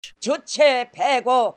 주체 배고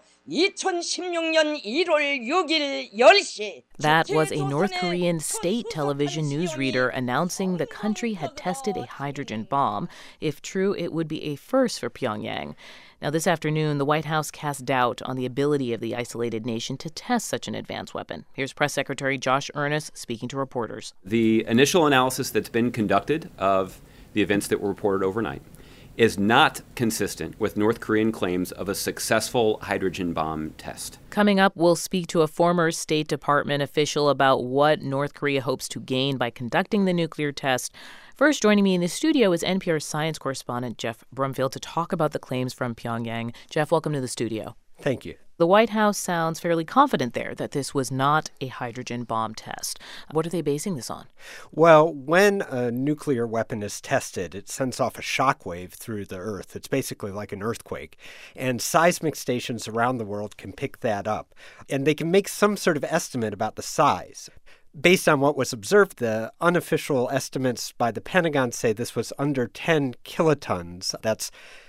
2016년 1월 6일 10시. That was a North Korean state television newsreader announcing the country had tested a hydrogen bomb. If true, it would be a first for Pyongyang. Now, this afternoon, the White House cast doubt on the ability of the isolated nation to test such an advanced weapon. Here's Press Secretary Josh Earnest speaking to reporters. The initial analysis that's been conducted of the events that were reported overnight is not consistent with North Korean claims of a successful hydrogen bomb test. Coming up, we'll speak to a former State Department official about what North Korea hopes to gain by conducting the nuclear test. First, joining me in the studio is NPR science correspondent Jeff Brumfield to talk about the claims from Pyongyang. Jeff, welcome to the studio. Thank you. The White House sounds fairly confident there that this was not a hydrogen bomb test. What are they basing this on? Well, when a nuclear weapon is tested, it sends off a shockwave through the Earth. It's basically like an earthquake. And seismic stations around the world can pick that up. And they can make some sort of estimate about the size. Based on what was observed, the unofficial estimates by the Pentagon say this was under 10 kilotons. That's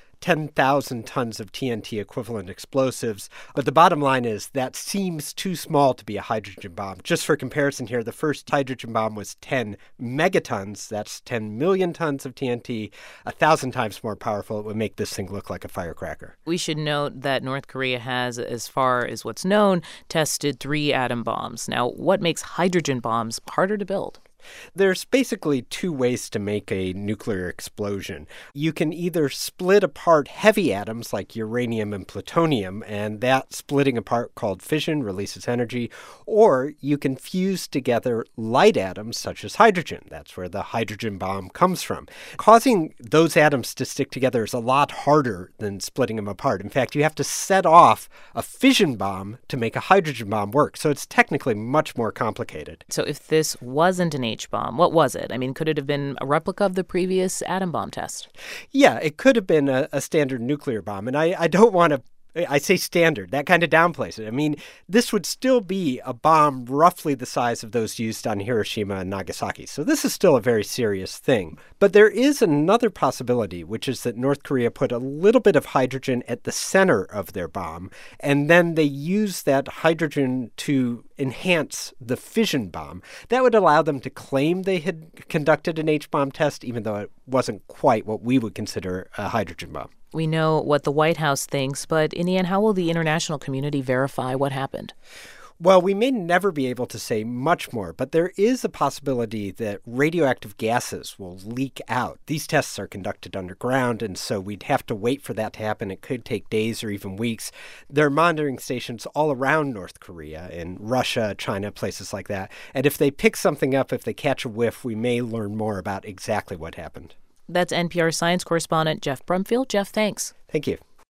10,000 tons of TNT equivalent explosives. But the bottom line is that seems too small to be a hydrogen bomb. Just for comparison here, the first hydrogen bomb was 10 megatons. That's 10 million tons of TNT, 1,000 times more powerful. It would make this thing look like a firecracker. We should note that North Korea has, as far as what's known, tested 3 atom bombs. Now, what makes hydrogen bombs harder to build? There's basically 2 ways to make a nuclear explosion. You can either split apart heavy atoms like uranium and plutonium, and that splitting apart called fission releases energy, or you can fuse together light atoms such as hydrogen. That's where the hydrogen bomb comes from. Causing those atoms to stick together is a lot harder than splitting them apart. In fact, you have to set off a fission bomb to make a hydrogen bomb work, so it's technically much more complicated. So if this wasn't an H-bomb, what was it? I mean, could it have been a replica of the previous atom bomb test? Yeah, it could have been a standard nuclear bomb. And I don't want to I say standard. That kind of downplays it. I mean, this would still be a bomb roughly the size of those used on Hiroshima and Nagasaki. So this is still a very serious thing. But there is another possibility, which is that North Korea put a little bit of hydrogen at the center of their bomb, and then they use that hydrogen to enhance the fission bomb. That would allow them to claim they had conducted an H-bomb test, even though it wasn't quite what we would consider a hydrogen bomb. We know what the White House thinks, but in the end, how will the international community verify what happened? Well, we may never be able to say much more, but there is a possibility that radioactive gases will leak out. These tests are conducted underground, and so we'd have to wait for that to happen. It could take days or even weeks. There are monitoring stations all around North Korea, in Russia, China, places like that. And if they pick something up, if they catch a whiff, we may learn more about exactly what happened. That's NPR science correspondent Jeff Brumfield. Jeff, thanks. Thank you.